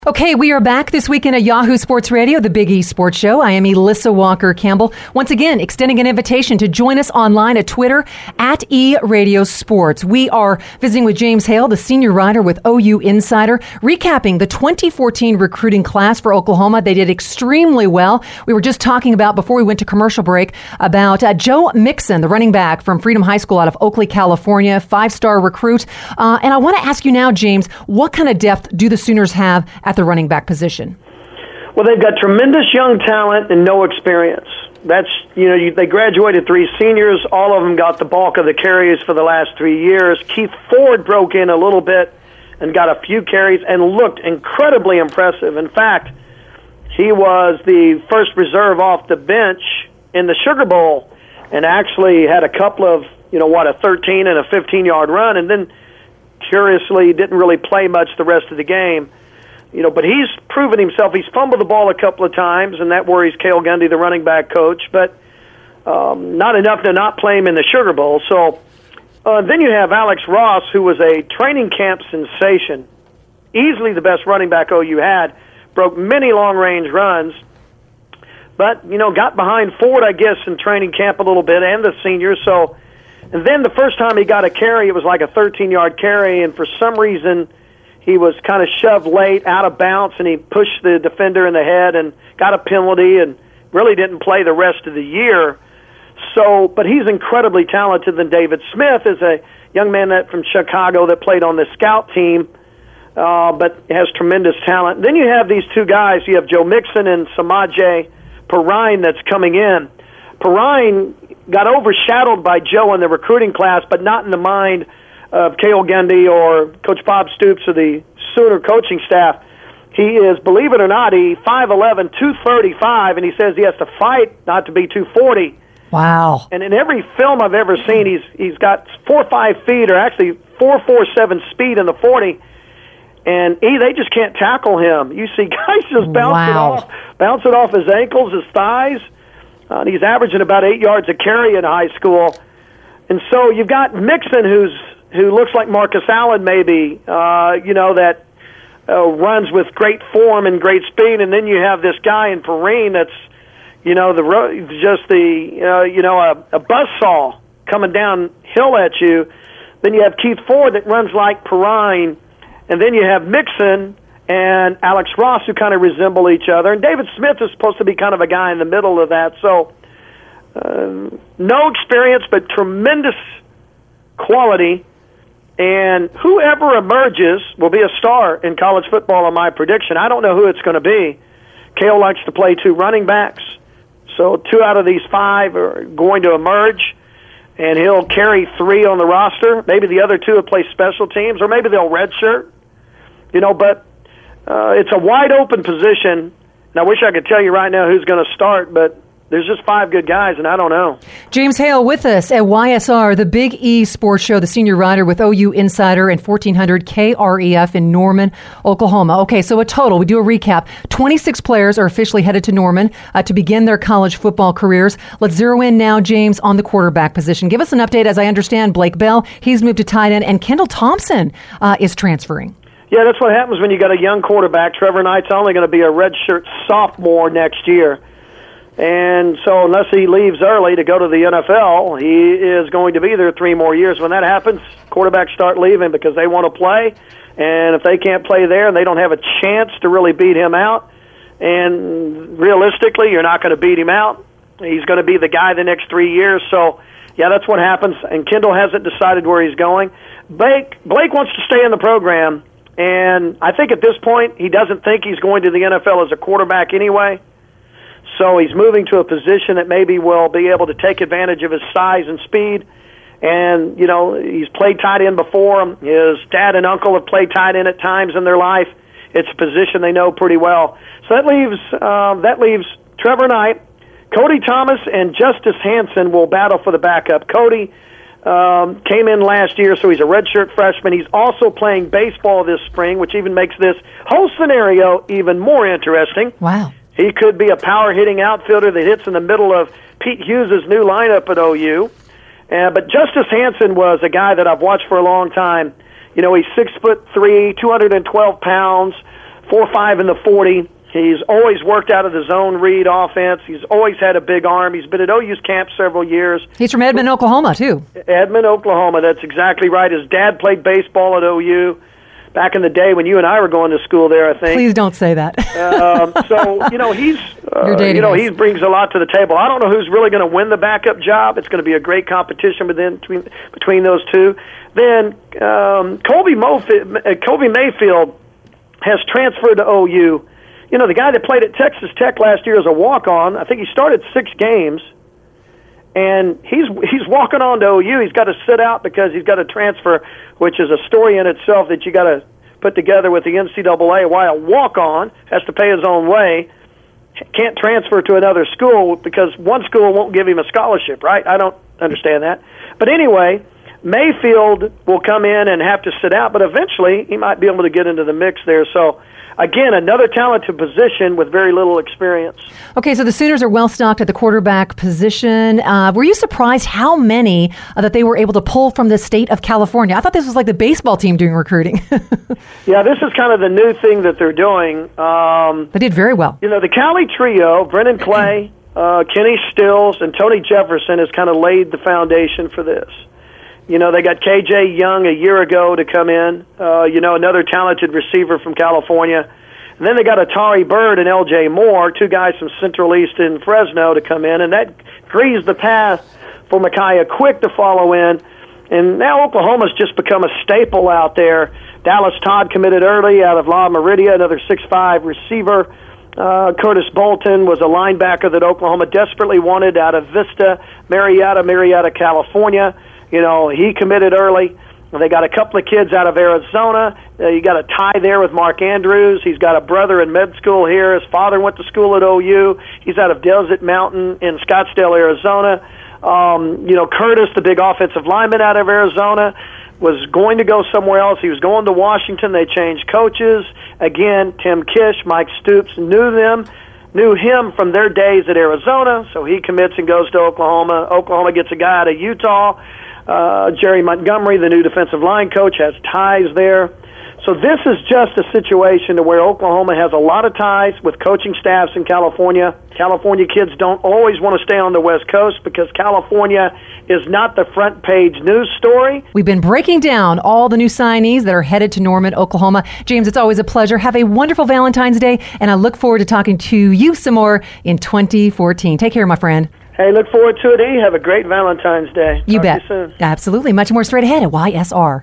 Okay, we are back this weekend at Yahoo Sports Radio, the Big E Sports Show. I am Elissa Walker-Campbell. Once again, extending an invitation to join us online at Twitter at eRadioSports. We are visiting with James Hale, the senior writer with OU Insider, recapping the 2014 recruiting class for Oklahoma. They did extremely well. We were just talking about, before we went to commercial break, about Joe Mixon, the running back from Freedom High School out of Oakley, California, 5-star recruit. And I want to ask you now, James, what kind of depth do the Sooners have at the running back position? Well, they've got tremendous young talent and no experience. That's, they graduated 3 seniors. All of them got the bulk of the carries for the last 3 years. Keith Ford broke in a little bit and got a few carries and looked incredibly impressive. In fact, he was the first reserve off the bench in the Sugar Bowl and actually had a couple of, a 13 and a 15-yard run, and then curiously didn't really play much the rest of the game. But he's proven himself. He's fumbled the ball a couple of times, and that worries Cale Gundy, the running back coach, but not enough to not play him in the Sugar Bowl. So then you have Alex Ross, who was a training camp sensation, easily the best running back OU had, broke many long-range runs, but, got behind Ford, I guess, in training camp a little bit, and the seniors. So, and then the first time he got a carry, it was like a 13-yard carry, and for some reason he was kind of shoved late, out of bounds, and he pushed the defender in the head and got a penalty and really didn't play the rest of the year. So, but he's incredibly talented. Than David Smith is a young man from Chicago that played on the scout team, but has tremendous talent. Then you have these two guys. You have Joe Mixon and Samaje Perine that's coming in. Perine got overshadowed by Joe in the recruiting class, but not in the mind of Cale Gundy or Coach Bob Stoops or the Sooner coaching staff. He is, believe it or not, 5'11", 235, and he says he has to fight not to be 240. Wow. And in every film I've ever seen, he's got 4 or 5 feet, or actually 4.47 speed in the 40, and they just can't tackle him. You see guys just bounce it off his ankles, his thighs. And he's averaging about 8 yards a carry in high school. And so you've got Mixon, who looks like Marcus Allen, maybe, that runs with great form and great speed, and then you have this guy in Perine that's, a buzzsaw coming downhill at you. Then you have Keith Ford that runs like Perine, and then you have Mixon and Alex Ross, who kind of resemble each other, and David Smith is supposed to be kind of a guy in the middle of that. So no experience, but tremendous quality. And whoever emerges will be a star in college football, in my prediction. I don't know who it's going to be. Cale likes to play 2 running backs, so 2 out of these 5 are going to emerge, and he'll carry 3 on the roster. Maybe the other 2 will play special teams, or maybe they'll redshirt. But it's a wide-open position, and I wish I could tell you right now who's going to start, but there's just 5 good guys, and I don't know. James Hale with us at YSR, the Big E Sports Show, the senior writer with OU Insider and 1400 KREF in Norman, Oklahoma. Okay, so a total, we do a recap. 26 players are officially headed to Norman to begin their college football careers. Let's zero in now, James, on the quarterback position. Give us an update. As I understand, Blake Bell, he's moved to tight end, and Kendall Thompson is transferring. Yeah, that's what happens when you got a young quarterback. Trevor Knight's only going to be a redshirt sophomore next year. And so unless he leaves early to go to the NFL, he is going to be there 3 more years. When that happens, quarterbacks start leaving because they want to play. And if they can't play there and they don't have a chance to really beat him out, and realistically, you're not going to beat him out, he's going to be the guy the next 3 years. So, yeah, that's what happens. And Kendall hasn't decided where he's going. Blake wants to stay in the program. And I think at this point, he doesn't think he's going to the NFL as a quarterback anyway. So he's moving to a position that maybe will be able to take advantage of his size and speed. And, he's played tight end before. His dad and uncle have played tight end at times in their life. It's a position they know pretty well. So that leaves Trevor Knight, Cody Thomas, and Justice Hansen will battle for the backup. Cody came in last year, so he's a redshirt freshman. He's also playing baseball this spring, which even makes this whole scenario even more interesting. Wow. He could be a power-hitting outfielder that hits in the middle of Pete Hughes' new lineup at OU. But Justice Hansen was a guy that I've watched for a long time. He's 6'3", 212 pounds, 4.5 in the 40. He's always worked out of the zone read offense. He's always had a big arm. He's been at OU's camp several years. He's from Edmond, Oklahoma, too. Edmond, Oklahoma. That's exactly right. His dad played baseball at OU back in the day when you and I were going to school there, I think. Please don't say that. So, he's, he brings a lot to the table. I don't know who's really going to win the backup job. It's going to be a great competition between those two. Then Colby Mayfield has transferred to OU. The guy that played at Texas Tech last year as a walk-on, I think he started 6 games, and he's walking on to OU. He's got to sit out because he's got to transfer, which is a story in itself that you got to put together with the NCAA. Why a walk-on has to pay his own way, can't transfer to another school because one school won't give him a scholarship, right? I don't understand that. But anyway, Mayfield will come in and have to sit out, but eventually he might be able to get into the mix there. So, again, another talented position with very little experience. Okay, so the Sooners are well-stocked at the quarterback position. Were you surprised how many that they were able to pull from the state of California? I thought this was like the baseball team doing recruiting. Yeah, this is kind of the new thing that they're doing. They did very well. The Cali trio, Brennan Clay, Kenny Stills, and Tony Jefferson has kind of laid the foundation for this. They got KJ Young a year ago to come in, another talented receiver from California. And then they got Atari Bird and LJ Moore, 2 guys from Central East and Fresno to come in, and that greased the path for Micaiah Quick to follow in. And now Oklahoma's just become a staple out there. Dallas Todd committed early out of La Meridia, another 6'5" receiver. Curtis Bolton was a linebacker that Oklahoma desperately wanted out of Vista, Marietta, California. He committed early. They got a couple of kids out of Arizona. You got a tie there with Mark Andrews. He's got a brother in med school here. His father went to school at OU. He's out of Desert Mountain in Scottsdale, Arizona. Curtis, the big offensive lineman out of Arizona, was going to go somewhere else. He was going to Washington. They changed coaches. Again, Tim Kish, Mike Stoops knew him from their days at Arizona, so he commits and goes to Oklahoma. Oklahoma gets a guy out of Utah. Jerry Montgomery, the new defensive line coach, has ties there. So this is just a situation to where Oklahoma has a lot of ties with coaching staffs in California. California kids don't always want to stay on the West Coast because California is not the front page news story. We've been breaking down all the new signees that are headed to Norman, Oklahoma. James, it's always a pleasure. Have a wonderful Valentine's Day, and I look forward to talking to you some more in 2014. Take care, my friend. Hey, look forward to it, E. Have a great Valentine's Day. You Talk bet. to you soon. Absolutely. Much more straight ahead at YSR.